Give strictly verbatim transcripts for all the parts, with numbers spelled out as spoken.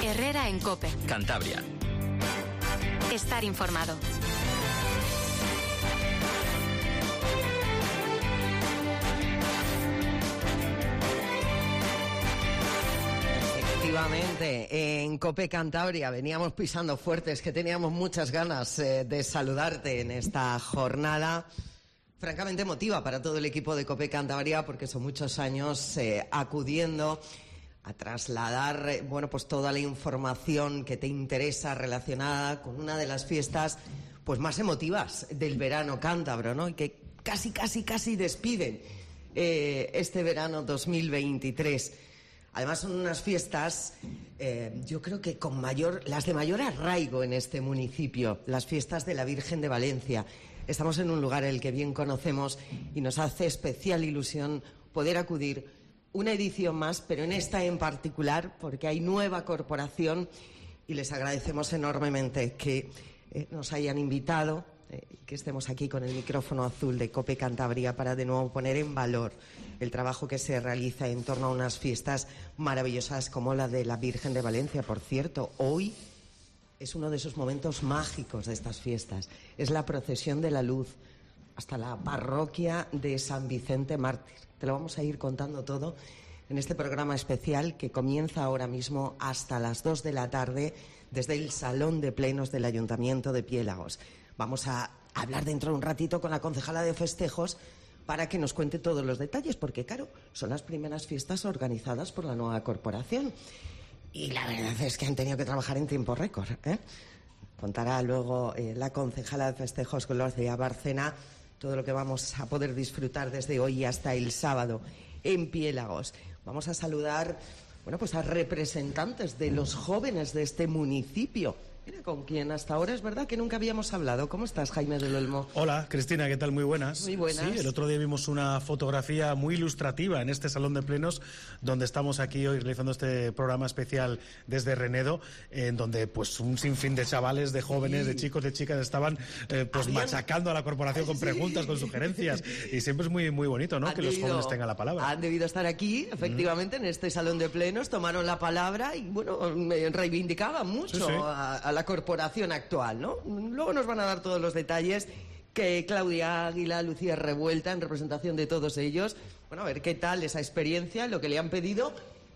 Herrera en COPE. Cantabria. Estar informado. Efectivamente, en COPE Cantabria veníamos pisando fuertes, que teníamos muchas ganas eh, de saludarte en esta jornada francamente emotiva para todo el equipo de COPE Cantabria, porque son muchos años eh, acudiendo a trasladar eh, bueno, pues toda la información que te interesa relacionada con una de las fiestas pues más emotivas del verano cántabro, ¿no? Y que casi, casi, casi despiden eh, este verano dos mil veintitrés. Además son unas fiestas, eh, yo creo que con mayor, las de mayor arraigo en este municipio, las fiestas de la Virgen de Valencia. Estamos en un lugar el que bien conocemos y nos hace especial ilusión poder acudir una edición más, pero en esta en particular porque hay nueva corporación y les agradecemos enormemente que eh, nos hayan invitado, eh, que estemos aquí con el micrófono azul de COPE Cantabria para de nuevo poner en valor el trabajo que se realiza en torno a unas fiestas maravillosas como la de la Virgen de Valencia. Por cierto, hoy es uno de esos momentos mágicos de estas fiestas. Es la procesión de la luz hasta la parroquia de San Vicente Mártir. Te lo vamos a ir contando todo en este programa especial que comienza ahora mismo hasta las dos de la tarde desde el Salón de Plenos del Ayuntamiento de Piélagos. Vamos a hablar dentro de un ratito con la concejala de festejos para que nos cuente todos los detalles, porque claro, son las primeras fiestas organizadas por la nueva corporación. Y la verdad es que han tenido que trabajar en tiempo récord, ¿eh? Contará luego eh, la concejala de festejos, Gloria Bárcena, todo lo que vamos a poder disfrutar desde hoy hasta el sábado en Piélagos. Vamos a saludar, bueno, pues a representantes de los jóvenes de este municipio. Mira, con quien hasta ahora es verdad que nunca habíamos hablado. ¿Cómo estás, Jaime del Olmo? Hola, Cristina, ¿qué tal? Muy buenas. Muy buenas. Sí, el otro día vimos una fotografía muy ilustrativa en este Salón de Plenos, donde estamos aquí hoy realizando este programa especial desde Renedo, en donde pues un sinfín de chavales, de jóvenes, sí, de chicos, de chicas estaban eh, pues ¿Habían? machacando a la corporación con sí. preguntas, con sugerencias, y siempre es muy muy bonito, ¿no? Han que debido, los jóvenes tengan la palabra. Han debido estar aquí, efectivamente, mm. en este Salón de Plenos, tomaron la palabra y, bueno, me reivindicaban mucho sí, sí. A, a la corporación actual, ¿no? Luego nos van a dar todos los detalles, que Claudia Águila, Lucía Revuelta, en representación de todos ellos, bueno, a ver qué tal esa experiencia, lo que le han pedido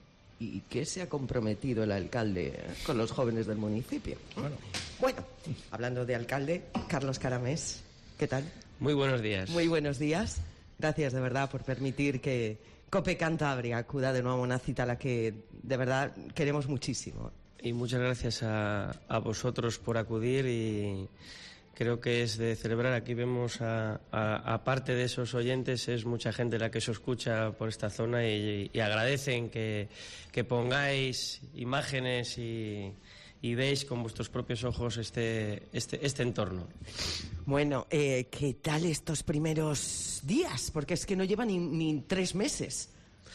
y qué se ha comprometido el alcalde con los jóvenes del municipio. Bueno, bueno hablando de alcalde, Carlos Caramés, ¿qué tal? Muy buenos días. Muy buenos días. Gracias de verdad por permitir que COPE Cantabria acuda de nuevo a una cita a la que de verdad queremos muchísimo. Y muchas gracias a, a vosotros por acudir, y creo que es de celebrar. Aquí vemos, a, a, aparte de esos oyentes, es mucha gente la que se escucha por esta zona y, y agradecen que, que pongáis imágenes y, y veis con vuestros propios ojos este, este, este entorno. Bueno, eh, ¿qué tal estos primeros días? Porque es que no llevan ni, ni tres meses.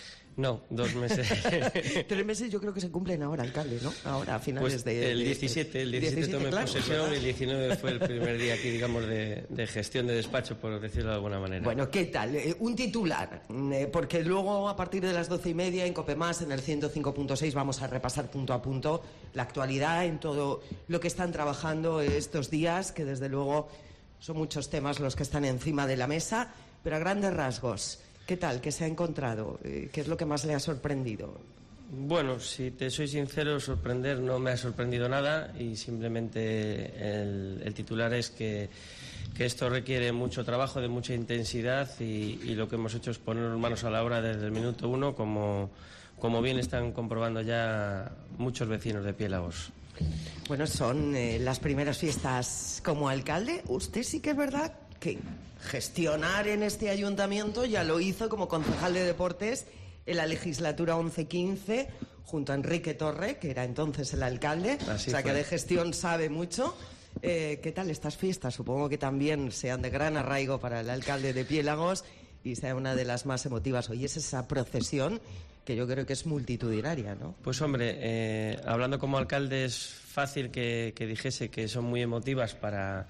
No, dos meses. Tres meses yo creo que se cumplen ahora, alcalde, ¿no? Ahora, a finales pues de... el diecisiete, el diecisiete, diecisiete tomé claro, posesión, ¿verdad? Y el diecinueve fue el primer día aquí, digamos, de, de gestión de despacho, por decirlo de alguna manera. Bueno, ¿qué tal? Eh, un titular, eh, porque luego a partir de las doce y media en COPEMás, en el ciento cinco punto seis, vamos a repasar punto a punto la actualidad en todo lo que están trabajando estos días, que desde luego son muchos temas los que están encima de la mesa, pero a grandes rasgos, ¿qué tal? ¿Qué se ha encontrado? ¿Qué es lo que más le ha sorprendido? Bueno, si te soy sincero, sorprender no me ha sorprendido nada, y simplemente el, el titular es que, que esto requiere mucho trabajo, de mucha intensidad, y, y lo que hemos hecho es ponernos manos a la obra desde el minuto uno, como, como bien están comprobando ya muchos vecinos de Piélagos. Bueno, son eh, las primeras fiestas como alcalde. Usted sí que es verdad que gestionar en este ayuntamiento ya lo hizo como concejal de deportes en la legislatura once quince junto a Enrique Torre, que era entonces el alcalde. Así o sea fue. Que de gestión sabe mucho. Eh, ¿Qué tal estas fiestas? Supongo que también sean de gran arraigo para el alcalde de Piélagos y sea una de las más emotivas. Hoy es esa procesión que yo creo que es multitudinaria, ¿no? Pues hombre, eh, hablando como alcalde es fácil que, que dijese que son muy emotivas para...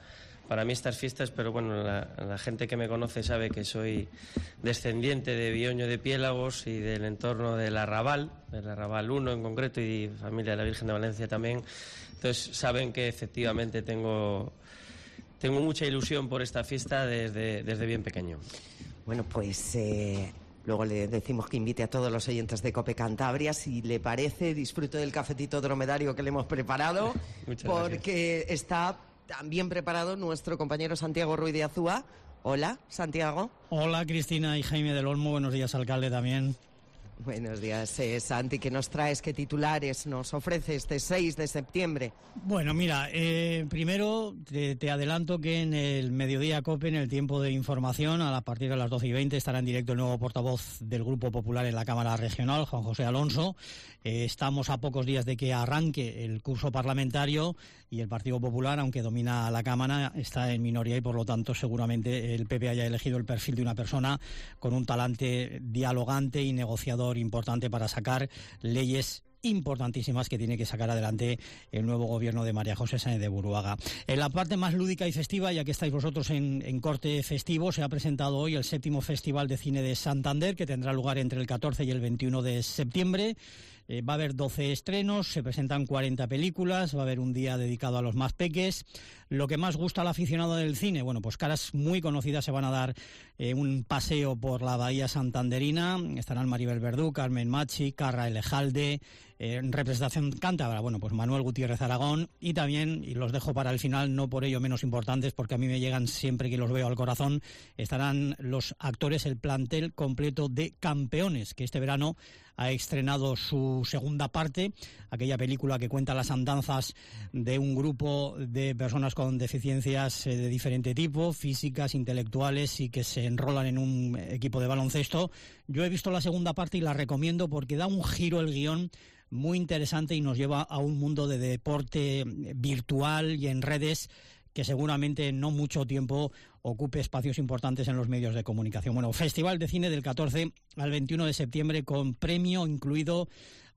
para mí estas fiestas, pero bueno, la, la gente que me conoce sabe que soy descendiente de Bioño de Piélagos y del entorno del Arrabal, del Arrabal uno en concreto, y familia de la Virgen de Valencia también. Entonces saben que efectivamente tengo, tengo mucha ilusión por esta fiesta desde, desde bien pequeño. Bueno, pues eh, luego le decimos que invite a todos los oyentes de COPE Cantabria. Si le parece, disfrute del cafetito dromedario que le hemos preparado. Muchas porque gracias. Está también preparado nuestro compañero Santiago Ruiz de Azúa. Hola, Santiago. Hola, Cristina y Jaime del Olmo. Buenos días, alcalde, también. Buenos días, eh, Santi. ¿Qué nos traes? ¿Qué titulares nos ofrece este seis de septiembre? Bueno, mira, eh, primero te, te adelanto que en el Mediodía COPE, en el tiempo de información, a partir de las doce y veinte, estará en directo el nuevo portavoz del Grupo Popular en la Cámara Regional, Juan José Alonso. Eh, estamos a pocos días de que arranque el curso parlamentario y el Partido Popular, aunque domina la Cámara, está en minoría y, por lo tanto, seguramente el P P haya elegido el perfil de una persona con un talante dialogante y negociador importante para sacar leyes importantísimas que tiene que sacar adelante el nuevo gobierno de María José Sáenz de Buruaga. En la parte más lúdica y festiva, ya que estáis vosotros en, en corte festivo, se ha presentado hoy el séptimo Festival de Cine de Santander, que tendrá lugar entre el catorce y el veintiuno de septiembre. Eh, va a haber doce estrenos, se presentan cuarenta películas, va a haber un día dedicado a los más peques. Lo que más gusta al aficionado del cine, bueno, pues caras muy conocidas se van a dar eh, un paseo por la bahía santanderina. Estarán Maribel Verdú, Carmen Machi, Carra Elejalde, eh, en representación cántabra, bueno, pues Manuel Gutiérrez Aragón, y también, y los dejo para el final, no por ello menos importantes, porque a mí me llegan siempre que los veo al corazón, estarán los actores, el plantel completo de Campeones, que este verano ha estrenado su segunda parte, aquella película que cuenta las andanzas de un grupo de personas con deficiencias eh, de diferente tipo, físicas, intelectuales, y que se enrolan en un equipo de baloncesto. Yo he visto la segunda parte y la recomiendo porque da un giro el guión muy interesante y nos lleva a un mundo de deporte virtual y en redes que seguramente en no mucho tiempo ocupe espacios importantes en los medios de comunicación. Bueno, Festival de Cine del catorce al veintiuno de septiembre, con premio incluido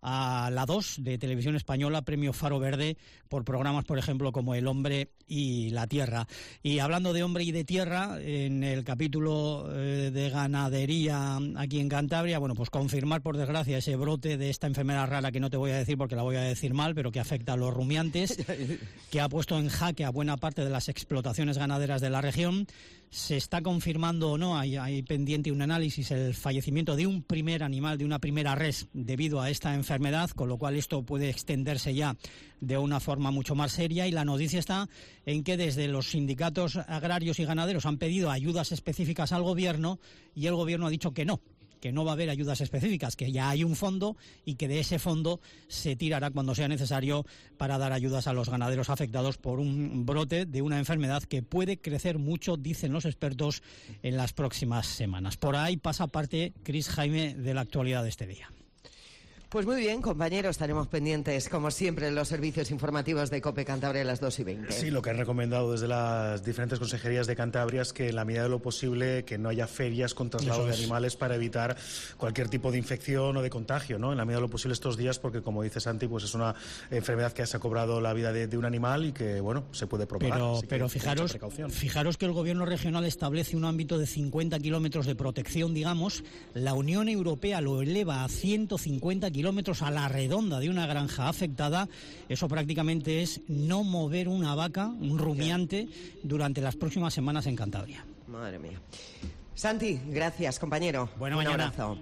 a la dos de Televisión Española, premio Faro Verde, por programas, por ejemplo, como El Hombre y la Tierra. Y hablando de hombre y de tierra, en el capítulo eh, de ganadería aquí en Cantabria, bueno, pues confirmar, por desgracia, ese brote de esta enfermedad rara que no te voy a decir porque la voy a decir mal, pero que afecta a los rumiantes, que ha puesto en jaque a buena parte de las explotaciones ganaderas de la región. Se está confirmando o no, hay, hay pendiente un análisis, el fallecimiento de un primer animal, de una primera res, debido a esta enfermedad, con lo cual esto puede extenderse ya de una forma mucho más seria. Y la noticia está en que desde los sindicatos agrarios y ganaderos han pedido ayudas específicas al gobierno y el gobierno ha dicho que no, que no va a haber ayudas específicas, que ya hay un fondo y que de ese fondo se tirará cuando sea necesario para dar ayudas a los ganaderos afectados por un brote de una enfermedad que puede crecer mucho, dicen los expertos, en las próximas semanas. Por ahí pasa parte, Cris, Jaime, de la actualidad de este día. Pues muy bien, compañeros, estaremos pendientes, como siempre, en los servicios informativos de COPE Cantabria a las dos y veinte. Sí, lo que han recomendado desde las diferentes consejerías de Cantabria es que, en la medida de lo posible, que no haya ferias con traslado de animales para evitar cualquier tipo de infección o de contagio, ¿no? En la medida de lo posible estos días, porque, como dice Santi, pues es una enfermedad que se ha cobrado la vida de, de un animal y que, bueno, se puede propagar. Pero, pero fijaros, fijaros que el gobierno regional establece un ámbito de cincuenta kilómetros de protección, digamos. La Unión Europea lo eleva a ciento cincuenta kilómetros kilómetros a la redonda de una granja afectada. Eso prácticamente es no mover una vaca, un rumiante, durante las próximas semanas en Cantabria. Madre mía. Santi, gracias, compañero. Buena Un mañana. abrazo.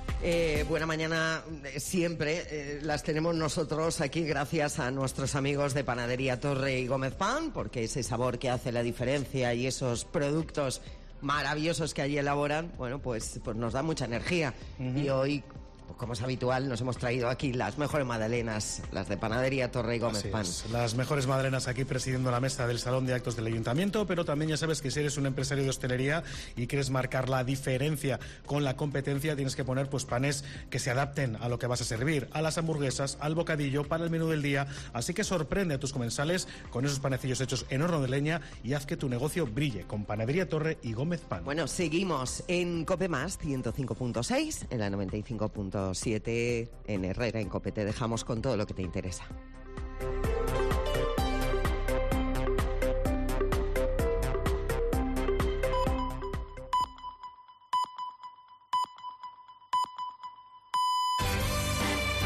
Eh, buena mañana eh, siempre. Eh, las tenemos nosotros aquí gracias a nuestros amigos de Panadería Torre y Gómez Pan, porque ese sabor que hace la diferencia y esos productos maravillosos que allí elaboran, bueno, pues, pues nos da mucha energía. Uh-huh. Y hoy, pues como es habitual, nos hemos traído aquí las mejores magdalenas, las de Panadería Torre y Gómez Así Pan. Es. Las mejores magdalenas aquí presidiendo la mesa del Salón de Actos del Ayuntamiento, pero también ya sabes que si eres un empresario de hostelería y quieres marcar la diferencia con la competencia, tienes que poner pues panes que se adapten a lo que vas a servir, a las hamburguesas, al bocadillo, para el menú del día. Así que sorprende a tus comensales con esos panecillos hechos en horno de leña y haz que tu negocio brille con Panadería Torre y Gómez Pan. Bueno, seguimos en COPE Más, ciento cinco punto seis, en la noventa y cinco punto siete en Herrera, en COPE. Te dejamos con todo lo que te interesa.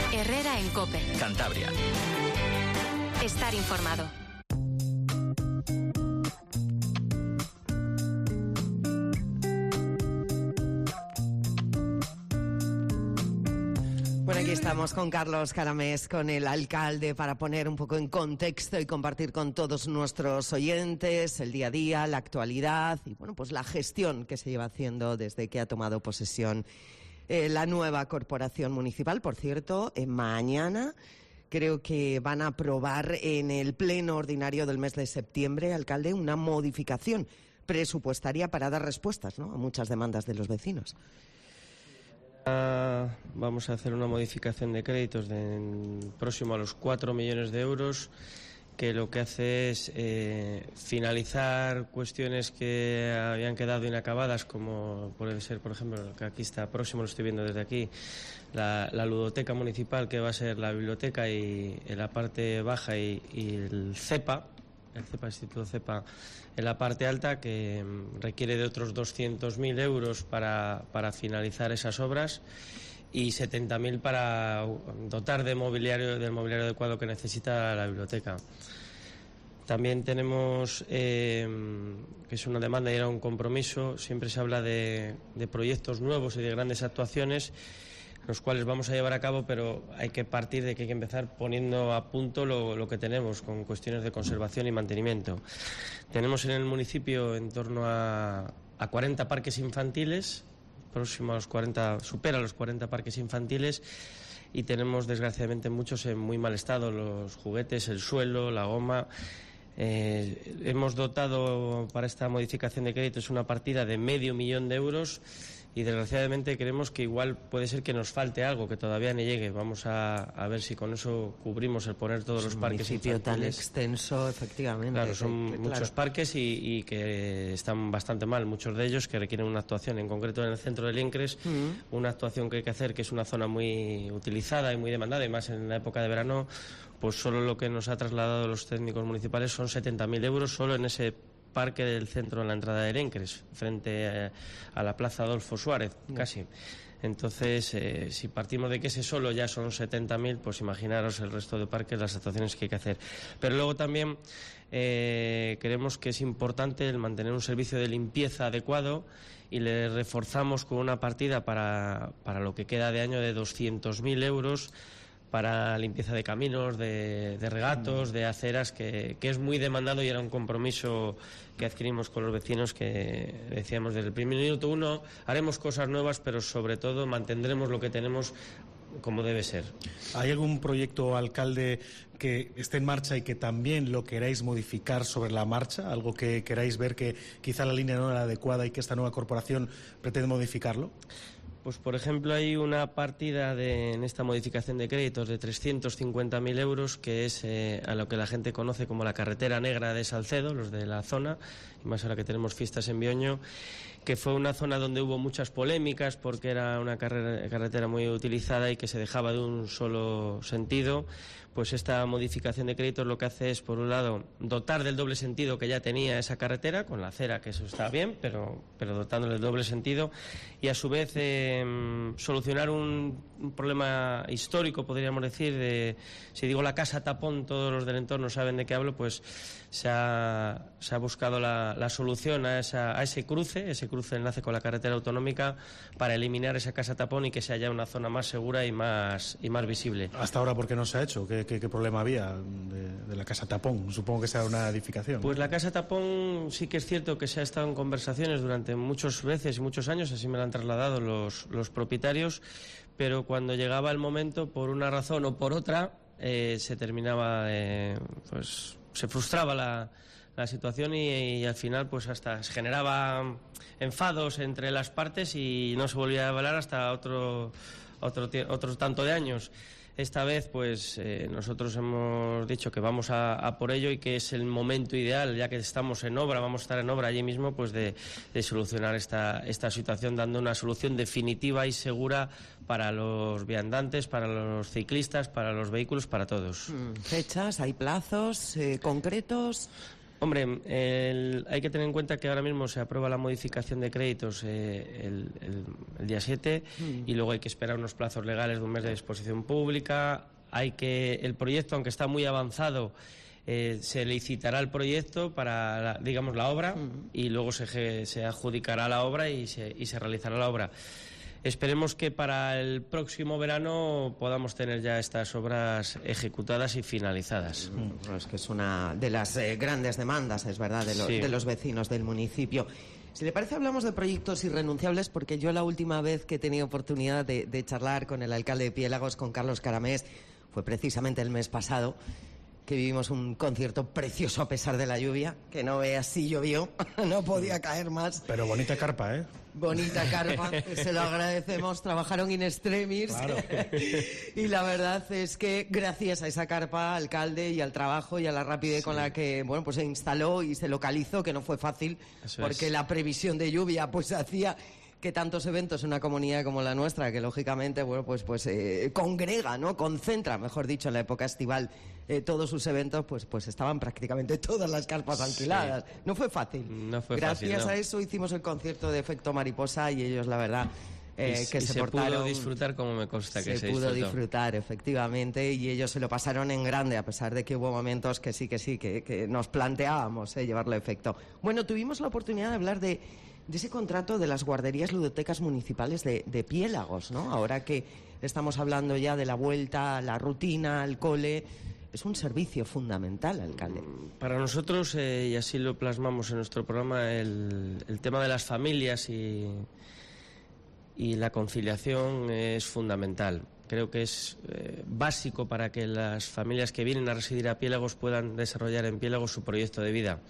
Herrera en COPE. Cantabria. Estar informado. Bueno, aquí estamos con Carlos Caramés, con el alcalde, para poner un poco en contexto y compartir con todos nuestros oyentes el día a día, la actualidad y, bueno, pues la gestión que se lleva haciendo desde que ha tomado posesión eh, la nueva corporación municipal. Por cierto, eh, mañana creo que van a aprobar en el pleno ordinario del mes de septiembre, alcalde, una modificación presupuestaria para dar respuestas, ¿no?, a muchas demandas de los vecinos. Vamos a hacer una modificación de créditos de en, próximo a los cuatro millones de euros, que lo que hace es eh, finalizar cuestiones que habían quedado inacabadas, como puede ser, por ejemplo, que aquí está próximo, lo estoy viendo desde aquí, la, la ludoteca municipal, que va a ser la biblioteca y en la parte baja, y, y el CEPA, el CEPA, Instituto CEPA, en la parte alta, que requiere de otros doscientos mil euros para, para finalizar esas obras y setenta mil para dotar de mobiliario, del mobiliario adecuado que necesita la biblioteca. También tenemos, eh, que es una demanda y era un compromiso, siempre se habla de, de proyectos nuevos y de grandes actuaciones, los cuales vamos a llevar a cabo, pero hay que partir de que hay que empezar poniendo a punto lo, lo que tenemos con cuestiones de conservación y mantenimiento. Tenemos en el municipio en torno a, a cuarenta parques infantiles, próximo a los cuarenta, supera los cuarenta parques infantiles, y tenemos desgraciadamente muchos en muy mal estado, los juguetes, el suelo, la goma. Eh, hemos dotado para esta modificación de créditos una partida de medio millón de euros. Y desgraciadamente creemos que igual puede ser que nos falte algo, que todavía no llegue. Vamos a, a ver si con eso cubrimos el poner todos los parques infantiles. Un municipio tan extenso, efectivamente. Claro, son que, que, muchos claro. parques y, y que están bastante mal, muchos de ellos que requieren una actuación, en concreto en el centro del Incres, uh-huh. una actuación que hay que hacer, que es una zona muy utilizada y muy demandada, y más en la época de verano, pues solo lo que nos ha trasladado los técnicos municipales son setenta mil euros solo en ese parque del centro, en la entrada de Herencres, frente a, a la plaza Adolfo Suárez, casi. Entonces, eh, si partimos de que ese solo ya son setenta mil, pues imaginaros el resto de parques, las actuaciones que hay que hacer. Pero luego también eh, creemos que es importante el mantener un servicio de limpieza adecuado, y le reforzamos con una partida para, para lo que queda de año de doscientos mil euros, para limpieza de caminos, de, de regatos, de aceras, que, que es muy demandado y era un compromiso que adquirimos con los vecinos, que decíamos desde el primer minuto uno, haremos cosas nuevas, pero sobre todo mantendremos lo que tenemos como debe ser. ¿Hay algún proyecto, alcalde, que esté en marcha y que también lo queráis modificar sobre la marcha? ¿Algo que queráis ver que quizá la línea no era adecuada y que esta nueva corporación pretende modificarlo? Pues, por ejemplo, hay una partida de, en esta modificación de créditos de trescientos cincuenta mil euros, que es eh, a lo que la gente conoce como la carretera negra de Salcedo, los de la zona, y más ahora que tenemos fiestas en Bioño, que fue una zona donde hubo muchas polémicas porque era una carre- carretera muy utilizada y que se dejaba de un solo sentido. Pues esta modificación de créditos lo que hace es, por un lado, dotar del doble sentido que ya tenía esa carretera, con la acera, que eso está bien, pero, pero dotándole del doble sentido, y a su vez eh, solucionar un, un problema histórico, podríamos decir, de, si digo la casa tapón, todos los del entorno saben de qué hablo, pues se ha, se ha buscado la, la solución a, esa, a ese cruce, ese cruce enlace con la carretera autonómica, para eliminar esa casa tapón y que sea ya una zona más segura y más, y más visible. Hasta ahora, ¿por qué no se ha hecho? ¿Qué, qué, qué problema había de, de la casa tapón? Supongo que sea una edificación. Pues la casa tapón sí que es cierto que se ha estado en conversaciones durante muchas veces y muchos años, así me lo han trasladado los, los propietarios, pero cuando llegaba el momento, por una razón o por otra, eh, se terminaba, eh, pues se frustraba la, la situación y, y al final pues hasta se generaba enfados entre las partes y no se volvía a hablar hasta otro, otro, otro tanto de años. Esta vez, pues, eh, nosotros hemos dicho que vamos a, a por ello y que es el momento ideal, ya que estamos en obra, vamos a estar en obra allí mismo, pues de, de solucionar esta, esta situación, dando una solución definitiva y segura para los viandantes, para los ciclistas, para los vehículos, para todos. ¿Fechas? ¿Hay plazos eh, concretos? Hombre, el, hay que tener en cuenta que ahora mismo se aprueba la modificación de créditos eh, el, el, el día siete mm. y luego hay que esperar unos plazos legales de un mes de disposición pública. Hay que el proyecto, aunque está muy avanzado, eh, se licitará el proyecto para, la, digamos, la obra mm. y luego se, se adjudicará la obra y se, y se realizará la obra. Esperemos que para el próximo verano podamos tener ya estas obras ejecutadas y finalizadas. Mm, es que es una de las eh, grandes demandas, es verdad, de, lo, sí. de los vecinos del municipio. Si le parece, hablamos de proyectos irrenunciables, porque yo la última vez que he tenido oportunidad de, de charlar con el alcalde de Piélagos, con Carlos Caramés, fue precisamente el mes pasado, que vivimos un concierto precioso a pesar de la lluvia, que no veas si llovió, no podía caer más. Pero bonita carpa, ¿eh? Bonita carpa, que se lo agradecemos, trabajaron in extremis. Claro. Y la verdad es que gracias a esa carpa, al alcalde y al trabajo y a la rapidez sí. con la que bueno pues se instaló y se localizó, que no fue fácil, Eso porque es. la previsión de lluvia pues hacía que tantos eventos en una comunidad como la nuestra, que lógicamente bueno pues pues eh, congrega, ¿no? Concentra, mejor dicho, en la época estival eh, todos sus eventos, pues pues estaban prácticamente todas las carpas alquiladas. Sí. No fue fácil. No fue Gracias fácil, no. a eso hicimos el concierto de Efecto Mariposa y ellos, la verdad, eh, y, que y se, se portaron... pudo disfrutar como me consta que se, se pudo disfrutó. disfrutar, efectivamente, y ellos se lo pasaron en grande, a pesar de que hubo momentos que sí, que sí, que, que nos planteábamos eh, llevarlo a efecto. Bueno, tuvimos la oportunidad de hablar de de ese contrato de las guarderías ludotecas municipales de, de Piélagos, ¿no? Ahora que estamos hablando ya de la vuelta a la rutina, al cole, es un servicio fundamental, alcalde. Para nosotros, eh, y así lo plasmamos en nuestro programa, el, el tema de las familias y, y la conciliación es fundamental. Creo que es eh, básico para que las familias que vienen a residir a Piélagos puedan desarrollar en Piélagos su proyecto de vida.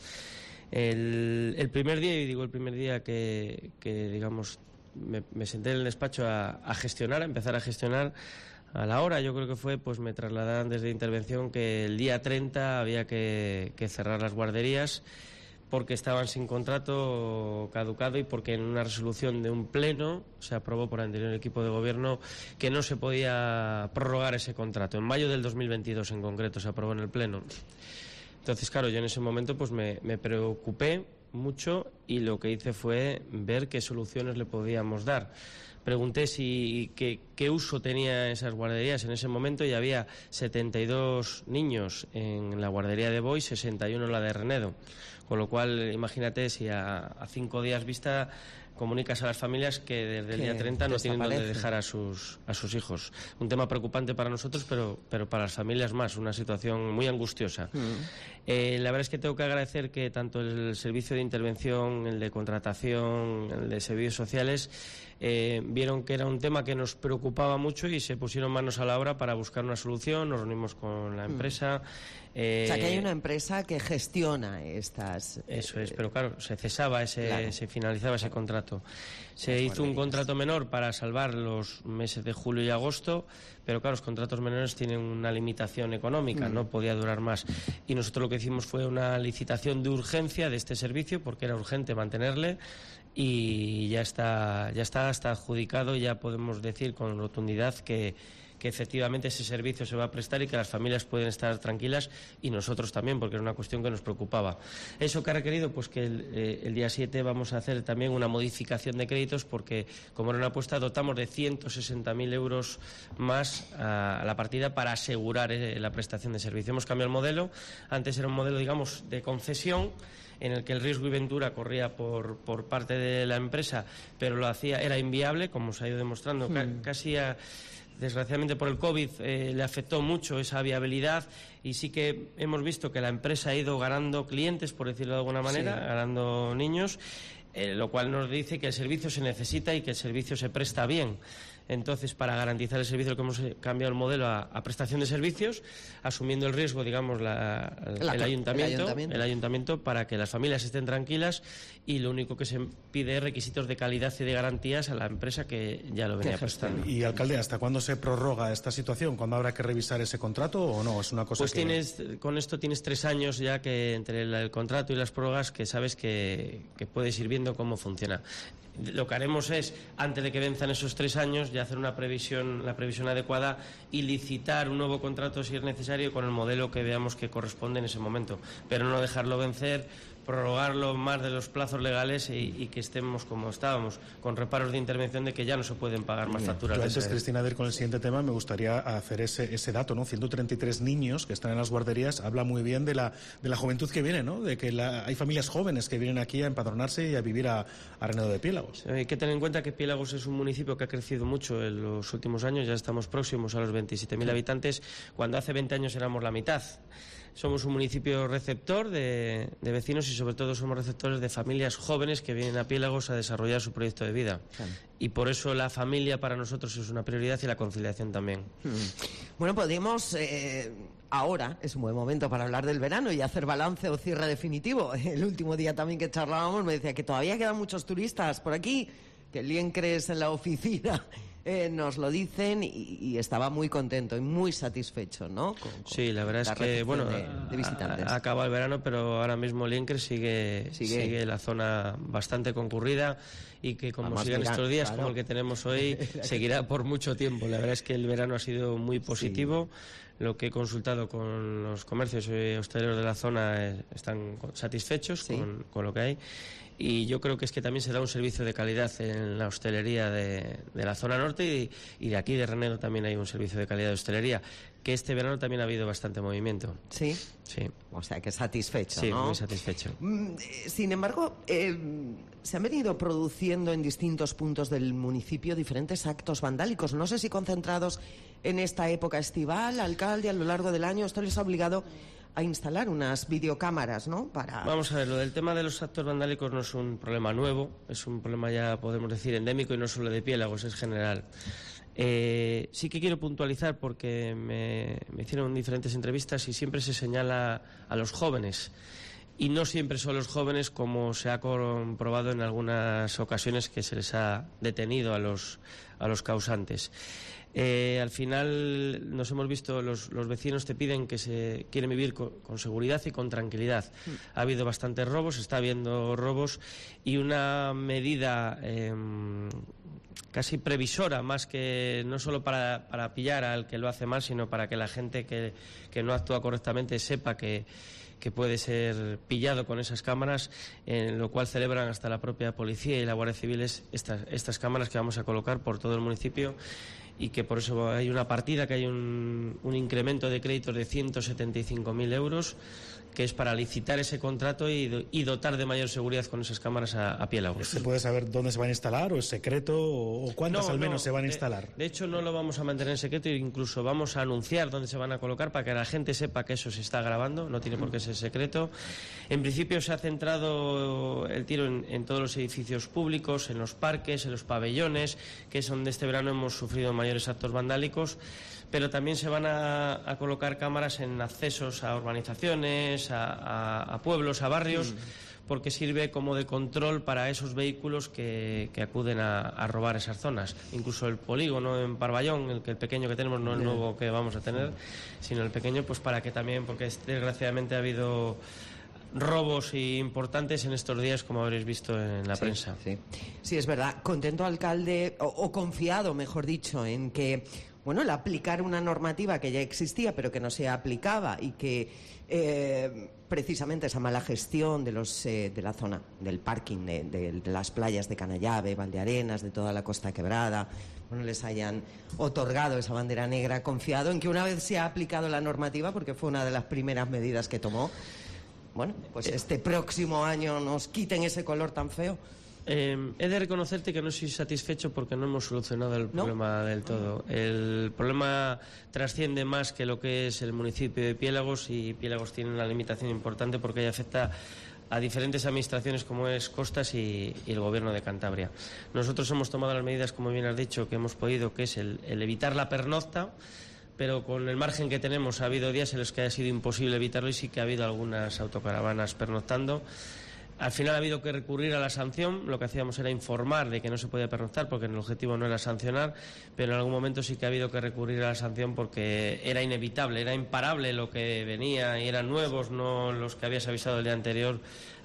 El, el primer día, y digo el primer día que, que digamos, me, me senté en el despacho a, a gestionar, a empezar a gestionar, a la hora, yo creo que fue, pues me trasladaron desde intervención que el día treinta había que, que cerrar las guarderías porque estaban sin contrato caducado y porque en una resolución de un pleno se aprobó por el anterior equipo de gobierno que no se podía prorrogar ese contrato. En mayo del dos mil veintidós en concreto se aprobó en el pleno. Entonces, claro, yo en ese momento pues me, me preocupé mucho y lo que hice fue ver qué soluciones le podíamos dar. Pregunté si qué, qué uso tenía esas guarderías en ese momento y había setenta y dos niños en la guardería de Boix, sesenta y uno en la de Renedo. Con lo cual, imagínate si a, a cinco días vista comunicas a las familias que desde el día treinta no tienen dónde dejar a sus a sus hijos. Un tema preocupante para nosotros, pero pero para las familias más, una situación muy angustiosa. Mm. Eh, la verdad es que tengo que agradecer que tanto el servicio de intervención, el de contratación, el de servicios sociales, eh, vieron que era un tema que nos preocupaba mucho y se pusieron manos a la obra para buscar una solución. Nos reunimos con la empresa. Mm. Eh, o sea, que hay una empresa que gestiona estas... Eso es, pero claro, se cesaba, ese, claro. se finalizaba ese contrato. Se Las hizo guarderías. un contrato menor para salvar los meses de julio y agosto, pero claro, los contratos menores tienen una limitación económica, mm. no podía durar más. Y nosotros lo que hicimos fue una licitación de urgencia de este servicio, porque era urgente mantenerle, y ya está, ya está hasta adjudicado, y ya podemos decir con rotundidad que... que efectivamente ese servicio se va a prestar y que las familias pueden estar tranquilas y nosotros también, porque era una cuestión que nos preocupaba. ¿Eso que ha requerido? Pues que el, eh, el día siete vamos a hacer también una modificación de créditos porque, como era una apuesta, dotamos de ciento sesenta mil euros más a, a la partida para asegurar eh, la prestación de servicio. Hemos cambiado el modelo. Antes era un modelo, digamos, de concesión, en el que el riesgo y ventura corría por, por parte de la empresa, pero lo hacía, era inviable, como se ha ido demostrando, mm. ca, casi a... Desgraciadamente por el COVID eh, le afectó mucho esa viabilidad y sí que hemos visto que la empresa ha ido ganando clientes, por decirlo de alguna manera, sí. ganando niños, eh, lo cual nos dice que el servicio se necesita y que el servicio se presta bien. Entonces, para garantizar el servicio, que hemos cambiado el modelo a, a prestación de servicios, asumiendo el riesgo, digamos, la, la, el, ayuntamiento, el, ayuntamiento. el ayuntamiento, para que las familias estén tranquilas, y lo único que se pide es requisitos de calidad y de garantías a la empresa que ya lo venía prestando. Y, alcalde, ¿hasta cuándo se prorroga esta situación? ¿Cuándo habrá que revisar ese contrato o no? ¿Es una cosa pues que... tienes, con esto tienes tres años ya que entre el, el contrato y las prórrogas que sabes que, que puedes ir viendo cómo funciona. Lo que haremos es, antes de que venzan esos tres años, ya hacer una previsión, la previsión adecuada y licitar un nuevo contrato si es necesario con el modelo que veamos que corresponde en ese momento, pero no dejarlo vencer, prorrogarlo más de los plazos legales y, y que estemos como estábamos, con reparos de intervención de que ya no se pueden pagar más facturas. Yo antes, Cristina, de ir con el siguiente tema, me gustaría hacer ese, ese dato, ¿no? ciento treinta y tres niños que están en las guarderías, habla muy bien de la, de la juventud que viene, ¿no? De que la, hay familias jóvenes que vienen aquí a empadronarse y a vivir a, a Renedo de Piélagos. Hay que tener en cuenta que Piélagos es un municipio que ha crecido mucho en los últimos años, ya estamos próximos a los veintisiete mil habitantes, cuando hace veinte años éramos la mitad. Somos un municipio receptor de, de vecinos y sobre todo somos receptores de familias jóvenes que vienen a Piélagos a desarrollar su proyecto de vida. Claro. Y por eso la familia para nosotros es una prioridad y la conciliación también. Hmm. Bueno, podemos... Eh... Ahora es un buen momento para hablar del verano y hacer balance o cierre definitivo. El último día también que charlábamos me decía que todavía quedan muchos turistas por aquí, que el Liencres en la oficina eh, nos lo dicen y, y estaba muy contento y muy satisfecho, ¿no? Con, con sí, la verdad la es que, bueno, de, de visitantes. Ha, ha acabado el verano, pero ahora mismo el Liencres sigue, sigue. sigue la zona bastante concurrida y que como Vamos sigan estos días, claro, como el que tenemos hoy, seguirá por mucho tiempo. La verdad es que el verano ha sido muy positivo. Sí. Lo que he consultado con los comercios y hosteleros de la zona eh, están satisfechos sí. con, con lo que hay. Y yo creo que es que también se da un servicio de calidad en la hostelería de, de la zona norte y, y de aquí de Renedo también hay un servicio de calidad de hostelería, que este verano también ha habido bastante movimiento. ¿Sí? Sí. O sea, que satisfecho, sí, ¿no? Sí, muy satisfecho. Sin embargo, eh, se han venido produciendo en distintos puntos del municipio diferentes actos vandálicos, no sé si concentrados en esta época estival, alcalde, a lo largo del año. Esto les ha obligado a instalar unas videocámaras, ¿no? Para... Vamos a ver, lo del tema de los actos vandálicos no es un problema nuevo, es un problema ya, podemos decir, endémico y no solo de Piélagos, es general. Eh, sí que quiero puntualizar porque me, me hicieron diferentes entrevistas y siempre se señala a los jóvenes. Y no siempre son los jóvenes, como se ha comprobado en algunas ocasiones que se les ha detenido a los, a los causantes. Eh, al final nos hemos visto, los, los vecinos te piden que se quieren vivir con, con seguridad y con tranquilidad. Mm. Ha habido bastantes robos, está habiendo robos y una medida eh, casi previsora, más que no solo para, para pillar al que lo hace mal, sino para que la gente que, que no actúa correctamente sepa que que puede ser pillado con esas cámaras, en lo cual celebran hasta la propia policía y la Guardia Civil estas, estas cámaras que vamos a colocar por todo el municipio y que por eso hay una partida, que hay un, un incremento de créditos de ciento setenta y cinco mil euros, que es para licitar ese contrato y, y dotar de mayor seguridad con esas cámaras a, a Piélagos. ¿Se puede saber dónde se van a instalar o es secreto o cuántas no, al menos no, se van a de, instalar? De hecho no lo vamos a mantener en secreto e incluso vamos a anunciar dónde se van a colocar para que la gente sepa que eso se está grabando, no tiene por qué ser secreto. En principio se ha centrado el tiro en, en todos los edificios públicos, en los parques, en los pabellones, que es donde este verano hemos sufrido mayores actos vandálicos, pero también se van a, a colocar cámaras en accesos a urbanizaciones, a, a, a pueblos, a barrios, mm. porque sirve como de control para esos vehículos que, que acuden a, a robar esas zonas. Incluso el polígono en Parvallón, el, que el pequeño que tenemos, no el nuevo que vamos a tener, sino el pequeño, pues para que también, porque desgraciadamente ha habido robos importantes en estos días, como habréis visto en la sí, prensa. Sí. sí, es verdad. Contento, alcalde, o, o confiado, mejor dicho, en que, bueno, el aplicar una normativa que ya existía, pero que no se aplicaba y que eh, precisamente esa mala gestión de los eh, de la zona del parking, de, de, de las playas de Canallave, Valdearenas, de toda la Costa Quebrada, bueno, les hayan otorgado esa bandera negra, confiado en que una vez se ha aplicado la normativa, porque fue una de las primeras medidas que tomó, bueno, pues este próximo año nos quiten ese color tan feo. Eh, he de reconocerte que no soy satisfecho porque no hemos solucionado el problema ¿No? del todo. El problema trasciende más que lo que es el municipio de Piélagos, y Piélagos tiene una limitación importante porque afecta a diferentes administraciones como es Costas y, y el Gobierno de Cantabria. Nosotros hemos tomado las medidas, como bien has dicho, que hemos podido, que es el, el evitar la pernocta, pero con el margen que tenemos ha habido días en los que ha sido imposible evitarlo y sí que ha habido algunas autocaravanas pernoctando. Al final ha habido que recurrir a la sanción. Lo que hacíamos era informar de que no se podía pernoctar porque el objetivo no era sancionar, pero en algún momento sí que ha habido que recurrir a la sanción porque era inevitable, era imparable lo que venía y eran nuevos, no los que habías avisado el día anterior,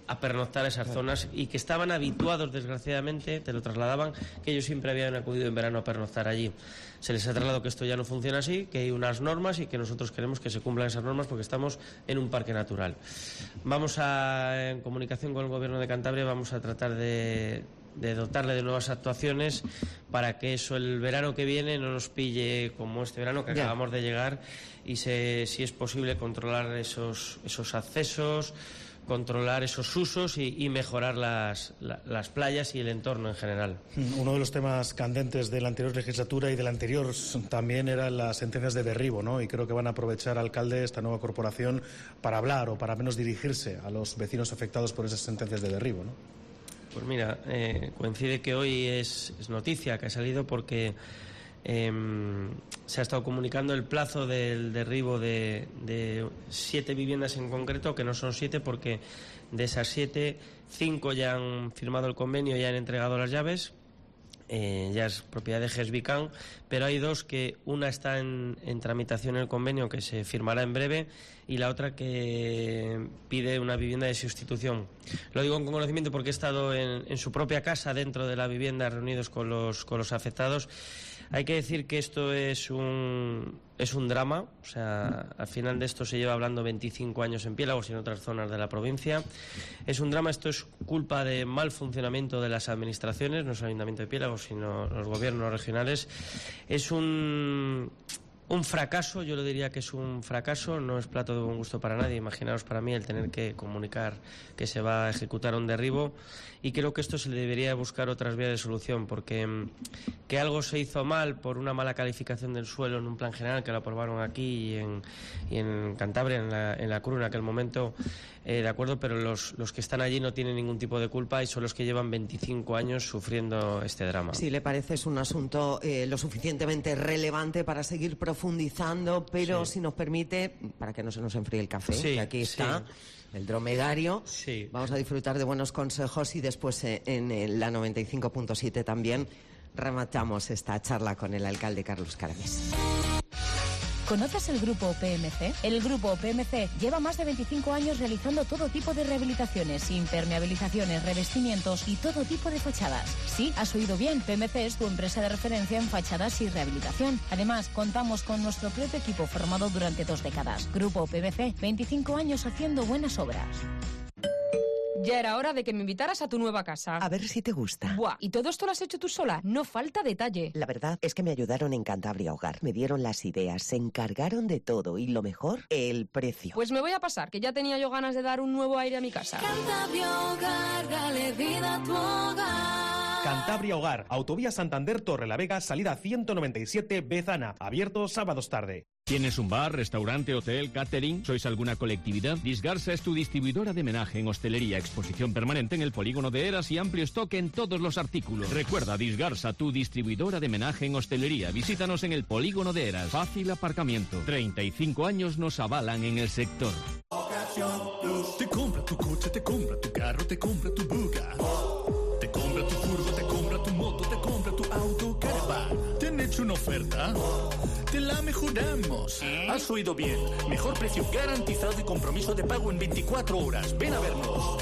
a pernoctar a esas zonas y que estaban habituados, desgraciadamente, te lo trasladaban, que ellos siempre habían acudido en verano a pernoctar allí. Se les ha trasladado que esto ya no funciona así, que hay unas normas y que nosotros queremos que se cumplan esas normas porque estamos en un parque natural. Vamos a, en comunicación con el Gobierno de Cantabria, vamos a tratar de, de dotarle de nuevas actuaciones para que eso el verano que viene no nos pille como este verano que acabamos de llegar y se, si es posible controlar esos, esos accesos, controlar esos usos y, y mejorar las, la, las playas y el entorno en general. Uno de los temas candentes de la anterior legislatura y de la anterior también eran las sentencias de derribo, ¿no? Y creo que van a aprovechar, alcalde, esta nueva corporación para hablar o para menos dirigirse a los vecinos afectados por esas sentencias de derribo, ¿no? Pues mira, eh, coincide que hoy es, es noticia que ha salido porque Eh, se ha estado comunicando el plazo del derribo de, de siete viviendas en concreto, que no son siete porque de esas siete, cinco ya han firmado el convenio, ya han entregado las llaves, eh, ya es propiedad de Gesvican, pero hay dos que una está en, en tramitación el convenio que se firmará en breve y la otra que pide una vivienda de sustitución. Lo digo con conocimiento porque he estado en, en su propia casa dentro de la vivienda reunidos con los, con los afectados. Hay que decir que esto es un, es un drama, o sea, al final de esto se lleva hablando veinticinco años en Piélagos y en otras zonas de la provincia. Es un drama, esto es culpa de mal funcionamiento de las administraciones, no es el Ayuntamiento de Piélagos, sino los gobiernos regionales. Es un... Un fracaso, yo lo diría que es un fracaso, no es plato de buen gusto para nadie. Imaginaos para mí el tener que comunicar que se va a ejecutar un derribo y creo que esto se le debería buscar otras vías de solución porque que algo se hizo mal por una mala calificación del suelo en un plan general que lo aprobaron aquí y en, y en Cantabria, en la, en la C R U en aquel momento, eh, de acuerdo, pero los, los que están allí no tienen ningún tipo de culpa y son los que llevan veinticinco años sufriendo este drama. Si le parece es un asunto eh, lo suficientemente relevante para seguir profundizando, pero sí. Si nos permite, para que no se nos enfríe el café, sí, que aquí está, sí. El dromedario, sí. Vamos a disfrutar de buenos consejos y después eh, en eh, la noventa y cinco punto siete también rematamos esta charla con el alcalde Carlos Carames. ¿Conoces el Grupo P M C? El Grupo P M C lleva más de veinticinco años realizando todo tipo de rehabilitaciones, impermeabilizaciones, revestimientos y todo tipo de fachadas. Sí, has oído bien, P M C es tu empresa de referencia en fachadas y rehabilitación. Además, contamos con nuestro propio equipo formado durante dos décadas. Grupo P M C, veinticinco años haciendo buenas obras. Ya era hora de que me invitaras a tu nueva casa. A ver si te gusta. Buah, ¿y todo esto lo has hecho tú sola? No falta detalle. La verdad es que me ayudaron en Cantabria Hogar. Me dieron las ideas, se encargaron de todo y lo mejor, el precio. Pues me voy a pasar, que ya tenía yo ganas de dar un nuevo aire a mi casa. Cantabria Hogar, dale vida a tu hogar. Cantabria Hogar, Autovía Santander Torrelavega, salida ciento noventa y siete, Bezana. Abierto sábados tarde. ¿Tienes un bar, restaurante, hotel, catering? ¿Sois alguna colectividad? Disgarsa es tu distribuidora de menaje en hostelería, exposición permanente en el polígono de Eras y amplio stock en todos los artículos. Recuerda, Disgarsa, tu distribuidora de menaje en hostelería. Visítanos en el polígono de Eras. Fácil aparcamiento. treinta y cinco años nos avalan en el sector. Te compra tu coche, te compra tu carro, te compra tu buga. Te compra tu furgo, te compra tu moto, te compra tu auto, caravan. ¿Te han hecho una oferta? Te la mejoramos. Has oído bien. Mejor precio garantizado y compromiso de pago en veinticuatro horas. Ven a vernos.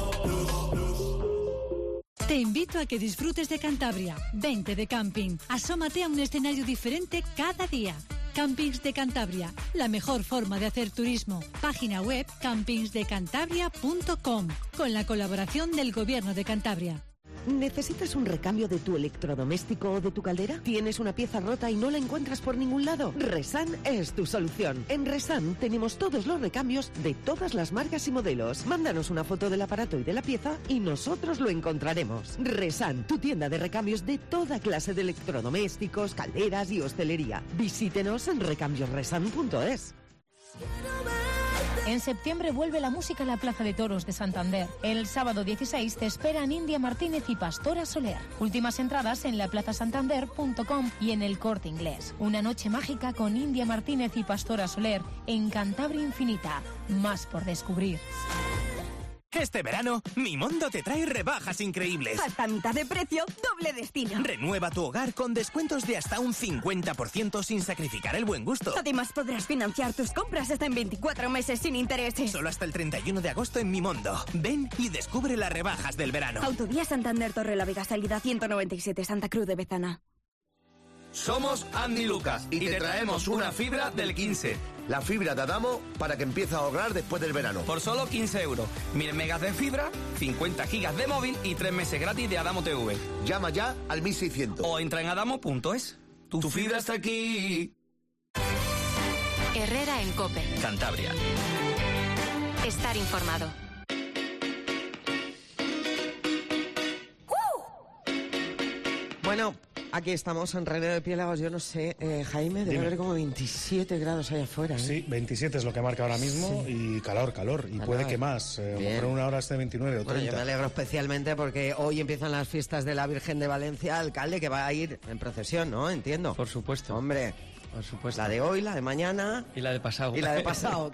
Te invito a que disfrutes de Cantabria. Vente de camping. Asómate a un escenario diferente cada día. Campings de Cantabria, la mejor forma de hacer turismo. Página web campings de cantabria punto com, con la colaboración del Gobierno de Cantabria. ¿Necesitas un recambio de tu electrodoméstico o de tu caldera? ¿Tienes una pieza rota y no la encuentras por ningún lado? Resan es tu solución. En Resan tenemos todos los recambios de todas las marcas y modelos. Mándanos una foto del aparato y de la pieza y nosotros lo encontraremos. Resan, tu tienda de recambios de toda clase de electrodomésticos, calderas y hostelería. Visítenos en recambios resan punto es. En septiembre vuelve la música a la Plaza de Toros de Santander. El sábado dieciséis te esperan India Martínez y Pastora Soler. Últimas entradas en la plaza santander punto com y en el Corte Inglés. Una noche mágica con India Martínez y Pastora Soler en Cantabria Infinita. Más por descubrir. Este verano, Mimondo te trae rebajas increíbles. Hasta mitad de precio, doble destino. Renueva tu hogar con descuentos de hasta un cincuenta por ciento sin sacrificar el buen gusto. Además, podrás financiar tus compras hasta en veinticuatro meses sin intereses. Solo hasta el treinta y uno de agosto en Mimondo. Ven y descubre las rebajas del verano. Autovía Santander Torrelavega, salida ciento noventa y siete, Santa Cruz de Bezana. Somos Andy Lucas y te traemos una fibra del quince. La fibra de Adamo para que empiece a ahorrar después del verano. Por solo quince euros. Mil megas de fibra, cincuenta gigas de móvil y tres meses gratis de Adamo T V. Llama ya al mil seiscientos. O entra en adamo punto es. Tu, tu fibra está aquí. Herrera en COPE. Cantabria. Estar informado. Bueno, aquí estamos en Renedo de Piélagos. Yo no sé, eh, Jaime, debe Dime. haber como veintisiete grados allá afuera. ¿eh? Sí, veintisiete es lo que marca ahora mismo sí. y calor, calor. Y Calor. puede que más. Eh, a lo mejor en una hora esté veintinueve o Bueno, treinta. yo me alegro especialmente porque hoy empiezan las fiestas de la Virgen de Valencia, alcalde, que va a ir en procesión, ¿no? Entiendo. Por supuesto. Hombre, por supuesto. La de hoy, la de mañana. Y la de pasado. Y la de pasado,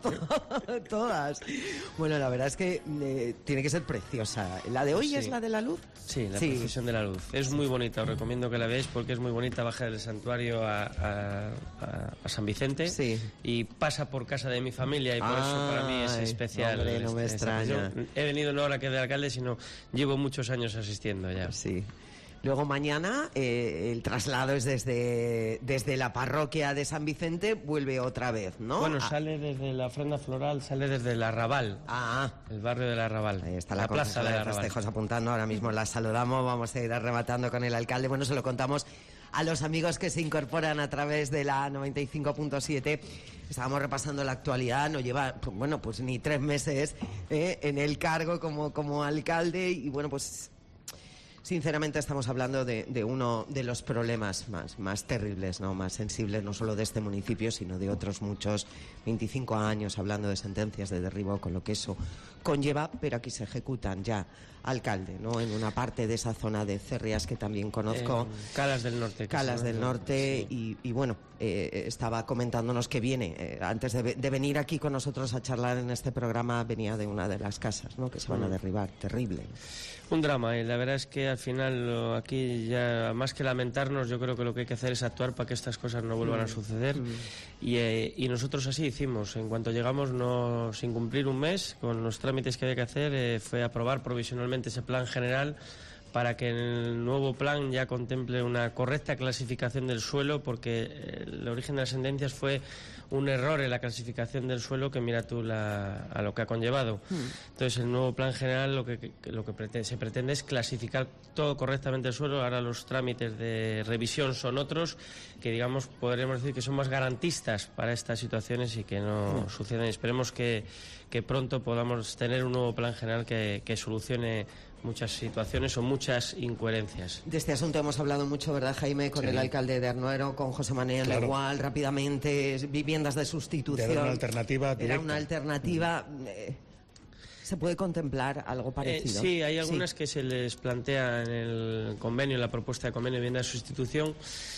todas. Bueno, la verdad es que eh, tiene que ser preciosa. ¿La de hoy Sí. es la de la luz? Sí, la Sí. procesión de la luz. Es muy bonita, os recomiendo que la veáis porque es muy bonita. Baja del santuario a, a- a- a San Vicente y pasa por casa de mi familia y por eso para mí es Ay, especial. hombre, no me esta- esta extraña. procesión. He venido no ahora que de alcalde, sino llevo muchos años asistiendo ya. Sí. Luego mañana eh, el traslado es desde, desde la parroquia de San Vicente, vuelve otra vez, ¿no? Bueno, Ah, sale desde la ofrenda floral, sale desde el Arrabal. Ah. El barrio del Arrabal. Ahí está la, la plaza concejala del de Arrabal. festejos apuntando, ahora mismo la saludamos, vamos a ir arrebatando con el alcalde. Bueno, se lo contamos a los amigos que se incorporan a través de la noventa y cinco punto siete. Estábamos repasando la actualidad, no lleva, pues, bueno, pues ni tres meses eh, en el cargo como, como alcalde y bueno, pues sinceramente estamos hablando de, de uno de los problemas más, más terribles, ¿no? Más sensibles, no solo de este municipio, sino de otros muchos. veinticinco años hablando de sentencias de derribo, con lo que eso conlleva, pero aquí se ejecutan ya, alcalde, ¿no? En una parte de esa zona de Cerrias que también conozco. Eh, Calas del Norte. que Calas se del llama. Norte y, y bueno, eh, estaba comentándonos que viene, eh, antes de, ve- de venir aquí con nosotros a charlar en este programa, venía de una de las casas, ¿no? Que se van a Mm. derribar, terrible. Un drama, y la verdad es que al final lo- aquí ya más que lamentarnos, yo creo que lo que hay que hacer es actuar para que estas cosas no vuelvan a Mm, suceder. mm. Y, eh, y nosotros así hicimos. En cuanto llegamos, no, sin cumplir un mes, con los trámites que había que hacer, eh, fue aprobar provisionalmente ese plan general para que el nuevo plan ya contemple una correcta clasificación del suelo, porque eh, el origen de las sentencias fue un error en la clasificación del suelo que mira tú la- a lo que ha conllevado. Entonces, el nuevo plan general lo que, que- lo que pretende- se pretende es clasificar todo correctamente el suelo. Ahora los trámites de revisión son otros, que digamos podríamos decir que son más garantistas para estas situaciones y que no Mm. sucedan. Esperemos que, que pronto podamos tener un nuevo plan general que, que solucione muchas situaciones o muchas incoherencias. De este asunto hemos hablado mucho, ¿verdad, Jaime? Con Sí. el alcalde de Arnuero, con José Manuel Claro. igual, rápidamente, viviendas de sustitución. De dar una alternativa Era directa. una alternativa. eh, ¿Se puede contemplar algo Eh, parecido? sí, hay algunas que se les plantea en el convenio, en la propuesta de convenio de vivienda de sustitución.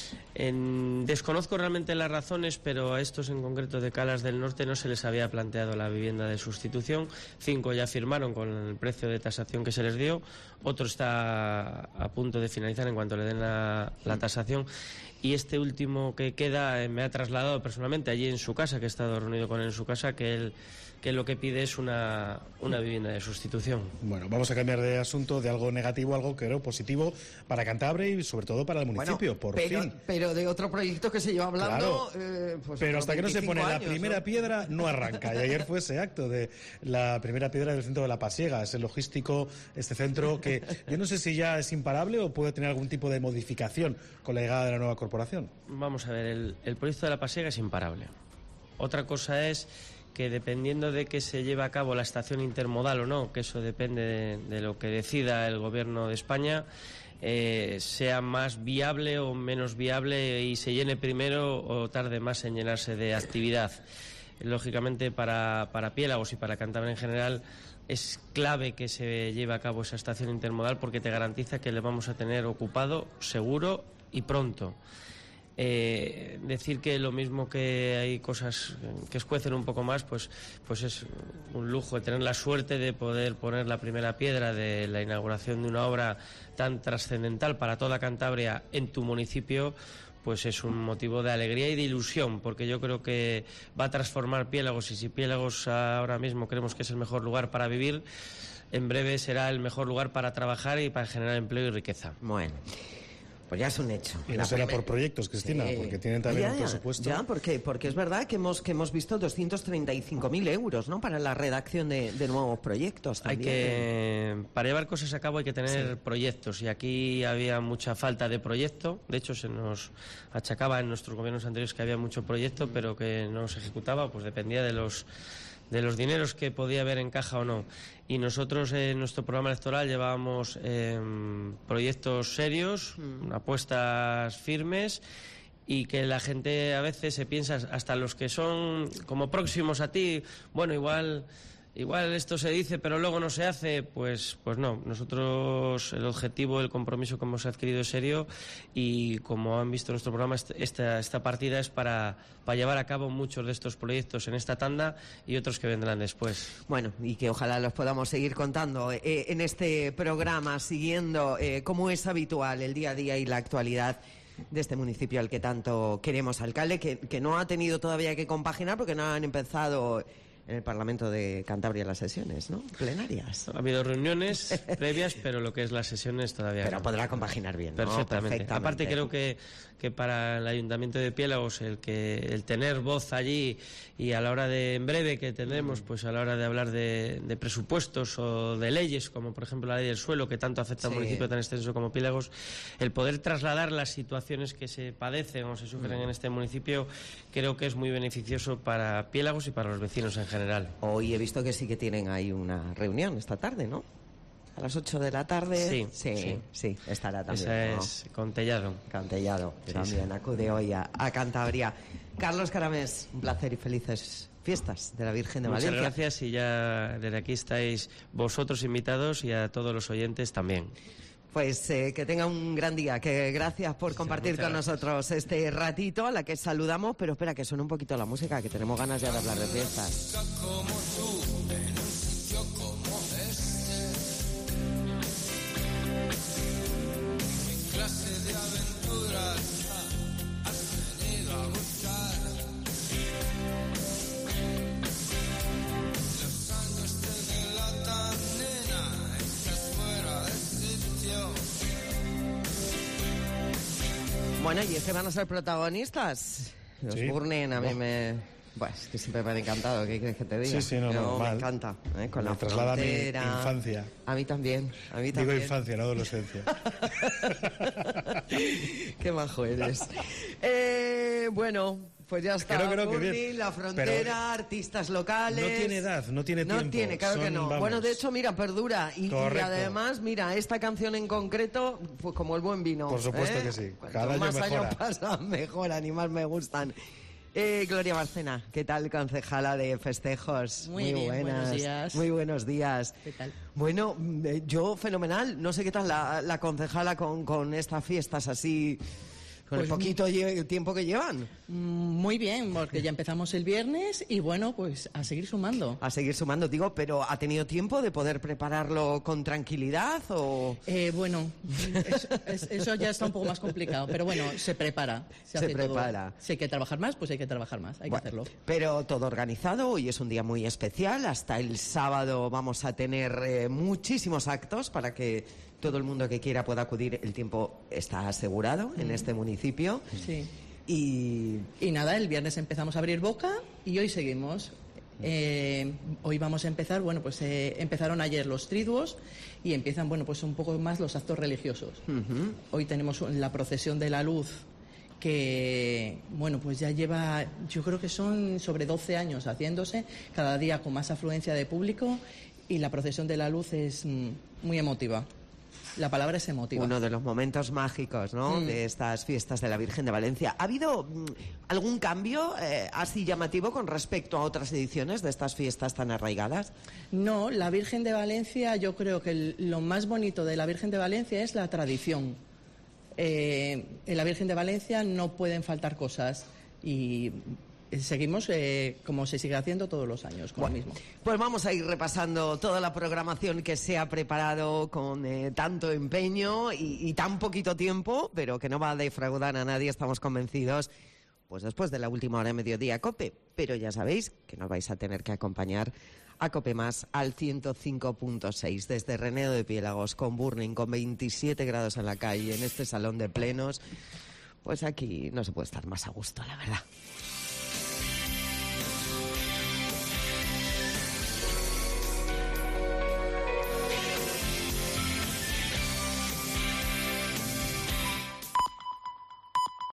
En- desconozco realmente las razones, pero a estos en concreto de Calas del Norte no se les había planteado la vivienda de sustitución. Cinco ya firmaron con el precio de tasación que se les dio. Otro está a punto de finalizar en cuanto le den la, la tasación. Y este último que queda eh, me ha trasladado personalmente allí en su casa, que he estado reunido con él en su casa, que él que lo que pide es una, una vivienda de sustitución. Bueno, vamos a cambiar de asunto de algo negativo a algo creo positivo para Cantabria y sobre todo para el municipio, por pero, fin. pero de otro proyecto que se lleva hablando. eh, pues Pero unos hasta que no se veinticinco pone la años, primera ¿no? piedra no arranca. Y ayer fue ese acto de la primera piedra del centro de La Pasiega, ese logístico, este centro que yo no sé si ya es imparable o puede tener algún tipo de modificación con la llegada de la nueva corporación. Vamos a ver, el, el proyecto de la Pasiega es imparable. Otra cosa es que dependiendo de que se lleve a cabo la estación intermodal o no, que eso depende de, de lo que decida el Gobierno de España, eh, sea más viable o menos viable y se llene primero o tarde más en llenarse de actividad. Lógicamente para, para Piélagos y para Cantabria en general es clave que se lleve a cabo esa estación intermodal porque te garantiza que le vamos a tener ocupado seguro y pronto. Eh, decir que lo mismo que hay cosas que escuecen un poco más, pues, pues es un lujo tener la suerte de poder poner la primera piedra de la inauguración de una obra tan trascendental para toda Cantabria en tu municipio. Pues es un motivo de alegría y de ilusión, porque yo creo que va a transformar Piélagos, y si Piélagos ahora mismo creemos que es el mejor lugar para vivir, en breve será el mejor lugar para trabajar y para generar empleo y riqueza. Bueno, pues ya es un hecho. Y no será primer... por proyectos, Cristina, sí. porque tienen también ya, un presupuesto. Ya, porque, porque es verdad que hemos que hemos visto doscientos treinta y cinco mil euros, ¿no?, para la redacción de, de nuevos proyectos también. Hay que, para llevar cosas a cabo hay que tener sí. proyectos, y aquí había mucha falta de proyecto. De hecho, se nos achacaba en nuestros gobiernos anteriores que había mucho proyecto, pero que no se ejecutaba, pues dependía de los de los dineros que podía haber en caja o no. Y nosotros en nuestro programa electoral llevábamos eh, proyectos serios, mm. apuestas firmes, y que la gente a veces se piensa, hasta los que son como próximos a ti, bueno, igual... Igual esto se dice, pero luego no se hace, pues, pues no. Nosotros, el objetivo, el compromiso que hemos adquirido es serio, y como han visto en nuestro programa, esta, esta partida es para, para llevar a cabo muchos de estos proyectos en esta tanda y otros que vendrán después. Bueno, y que ojalá los podamos seguir contando eh, en este programa, siguiendo eh, como es habitual el día a día y la actualidad de este municipio al que tanto queremos, alcalde, que, que no ha tenido todavía que compaginar porque no han empezado en el Parlamento de Cantabria las sesiones, ¿no?, plenarias. Ha habido reuniones previas, pero lo que es las sesiones todavía Pero no. podrá compaginar bien, ¿no? Perfectamente. Perfectamente. Aparte, creo que, que para el Ayuntamiento de Piélagos el que el tener voz allí, y a la hora de, en breve que tendremos, pues a la hora de hablar de, de presupuestos o de leyes, como por ejemplo la ley del suelo, que tanto afecta a un sí. municipio tan extenso como Piélagos, el poder trasladar las situaciones que se padecen o se sufren mm. en este municipio, creo que es muy beneficioso para Piélagos y para los vecinos en general. Hoy he visto que sí que tienen ahí una reunión esta tarde, ¿no? A las ocho de la tarde. Sí, sí, sí, sí estará también. Esa ¿no? es con Tellado. Con Tellado, que sí, también sí. acude hoy a, a Cantabria. Carlos Caramés, un placer y felices fiestas de la Virgen de Muchas Valencia. Gracias, y ya desde aquí estáis vosotros invitados, y a todos los oyentes también. Pues eh, que tenga un gran día, que gracias por compartir con nosotros este ratito, a la que saludamos, pero espera, que suene un poquito la música, que tenemos ganas ya de hablar de fiestas. Como tú, en un sitio como este, ¿qué clase de aventuras has venido a buscar? Los años te delatan, nena, estás fuera de sitio. Bueno, y es que van a ser protagonistas. Los Sí. Burning, a mí Oh. me... Pues es que siempre me han encantado, ¿qué quieres que te diga? Sí, sí, no, Yo normal. me encanta, ¿eh? Con Me la traslada a mi frontera. infancia. A mí también, a mí Digo también. infancia, no adolescencia. Qué majo eres. Eh, bueno, pues ya está. Creo, creo que Burning, bien. la frontera, Pero artistas locales. no tiene edad, no tiene No tiempo. tiene, claro que Son, no. vamos. Bueno, de hecho, mira, perdura. Y, y Correcto. además, mira, esta canción en concreto, pues como el buen vino. Por supuesto ¿eh? que sí. Cuanto Cada año más mejora. años pasan, mejoran y más me gustan. Eh, Gloria Barcena, ¿qué tal, concejala de festejos? Muy bien, buenas. buenos días. Muy buenos días. ¿Qué tal? Bueno, eh, yo fenomenal. No sé qué tal la, la concejala con, con estas fiestas así, con el Pues, poquito lle- tiempo que llevan. Muy bien, porque ya empezamos el viernes y bueno, pues a seguir sumando. A seguir sumando, digo, pero ¿ha tenido tiempo de poder prepararlo con tranquilidad o...? Eh, bueno, eso, es- eso ya está un poco más complicado, pero bueno, se prepara. Se hace todo. prepara. Si hay que trabajar más, pues hay que trabajar más, hay Bueno, que hacerlo. Pero todo organizado, hoy es un día muy especial, hasta el sábado vamos a tener eh, muchísimos actos para que todo el mundo que quiera pueda acudir, el tiempo está asegurado en este municipio. Sí. Y... Y nada, el viernes empezamos a abrir boca y hoy seguimos. Eh, hoy vamos a empezar, bueno, pues eh, empezaron ayer los triduos y empiezan, bueno, pues un poco más los actos religiosos. Ujú. Hoy tenemos la procesión de la luz que, bueno, pues ya lleva, yo creo que son sobre doce años haciéndose, cada día con más afluencia de público, y la procesión de la luz es mm, muy emotiva. La palabra es emotiva. Uno de los momentos mágicos, ¿no?, Mm. de estas fiestas de la Virgen de Valencia. ¿Ha habido mm, algún cambio eh, así llamativo con respecto a otras ediciones de estas fiestas tan arraigadas? No, la Virgen de Valencia, yo creo que el- lo más bonito de la Virgen de Valencia es la tradición. eh, en la Virgen de Valencia no pueden faltar cosas y seguimos eh, como se sigue haciendo todos los años, con bueno, lo mismo. Pues vamos a ir repasando toda la programación que se ha preparado con eh, tanto empeño y, y tan poquito tiempo, pero que no va a defraudar a nadie, estamos convencidos, pues después de la última hora de mediodía COPE. Pero ya sabéis que nos vais a tener que acompañar a COPE Más al ciento cinco punto seis, desde Renedo de Piélagos, con Burning, con veintisiete grados en la calle, en este salón de plenos. Pues aquí no se puede estar más a gusto, la verdad.